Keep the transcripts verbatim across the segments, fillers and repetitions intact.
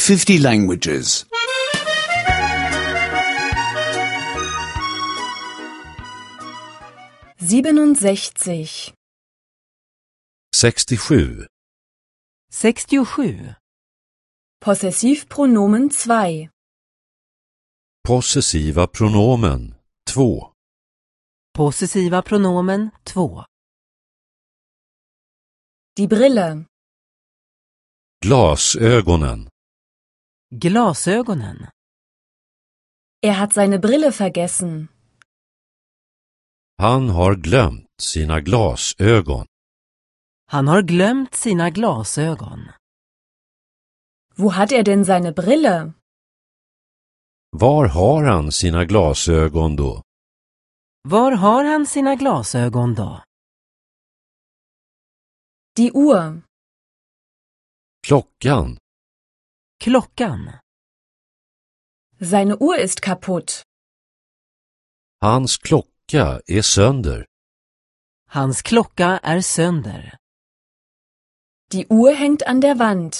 fifty languages. siebenundsechzig. sextiosju. sextiosju. Possessivpronomen zwei. Possessiva pronomen två. Possessiva pronomen två. Die Brille. Glasögonen. Glasögonen. Er hat seine Brille vergessen. Han har glömt sina glasögon. Han har glömt sina glasögon. Wo hat er denn seine Brille? Var har han sina glasögon då? Var har han sina glasögon då? Die Uhr. Klockan. Klockan. Seine Uhr ist kaputt. Hans klocka är sönder. Hans klocka är sönder. Die Uhr hängt an der Wand.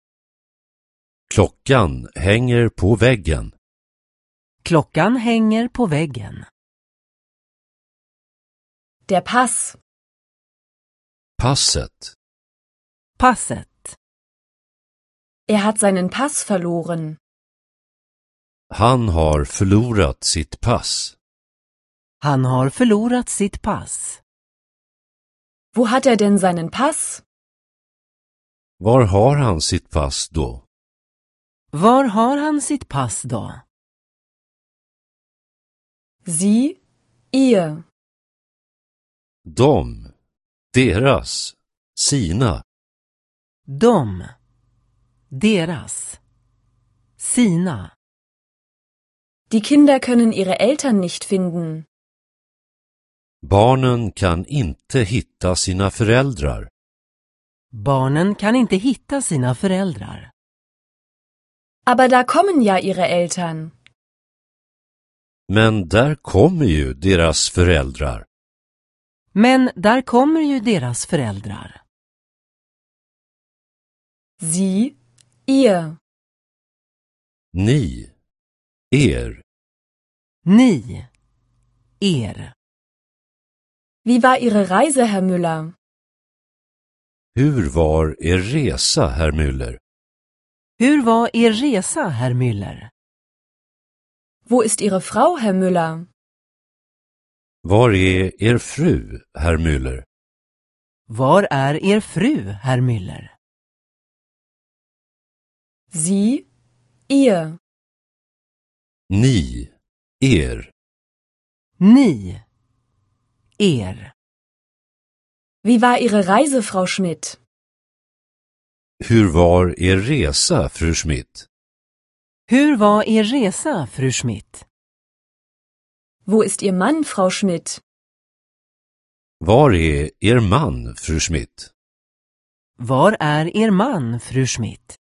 Klockan hänger på väggen. Klockan hänger på väggen. Der Pass. Passet. Passet. Er hat seinen Pass verloren. Han har förlorat sitt pass. Han har förlorat sitt pass. Wo hat er denn seinen Pass? Var har han sitt pass då? Var har han sitt pass då? Sie, ihr. De, deras, sina. De. Deras. Sina. Die Kinder können ihre Eltern nicht finden. Barnen kan inte hitta sina föräldrar. Barnen kan inte hitta sina föräldrar. Aber da kommen ja ihre Eltern. Men där kommer ju deras föräldrar. Men där kommer ju deras föräldrar. Sie, ihr. Ni, er. Ni. Er. Wie war Ihre Reise, Herr Müller? Hur var er resa, herr Müller? Hur var er resa, herr Müller? Wo ist Ihre Frau, Herr Müller? Var är er fru, herr Müller? Var är er fru, herr Müller? Sie, ihr. Ni, er. Ni. Er. Wie war Ihre Reise, Frau Schmidt? Hur var er resa, fru Schmidt? Hur var er resa, fru Schmidt? Wo ist Ihr Mann, Frau Schmidt? Var är er man, fru Schmidt? Var är er man, fru Schmidt?